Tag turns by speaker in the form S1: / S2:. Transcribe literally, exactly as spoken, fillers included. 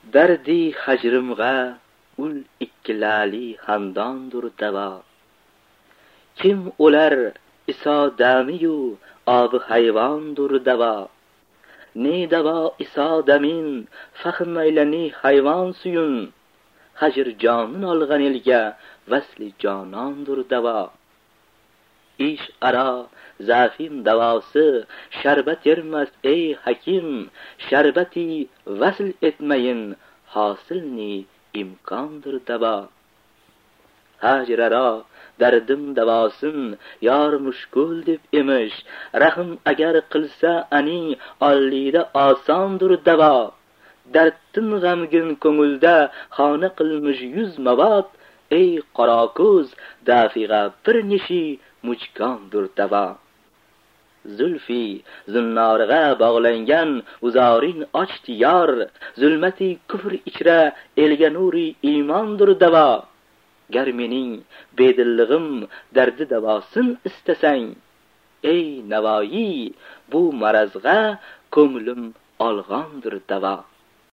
S1: Dardi hajrimg'a ul ikkilali xandondur davo. Kim o'lar isodamiyu obi hayvondur davo. Ne davo isodamin fahmaylani hayvon suyun. Hajr jonin olgan elga vasli jonondur davo. Ish ara zafim davosi sharbat yermas ey hakim. Sharbati vasl etmayin hosilni imkondir davo. Hajr ara dardim davosin yor mushkul deb emish. Rahm agar qilsa ani ollida osondir davo. Dardtin g'amgin ko'ngilda xona qilmish yuz mabot. Ey qora ko'z dafiga bir nishi mujkondir davo. Zulfi zinnoriga bog'langan uzoring ochdi yor. Zulmati kufr ichra elga nuri iymondir davo. Gar mening bedillig'im dardi davosin istasang, ey Navoiy bu marazga ko'nglim olg'ondir davo.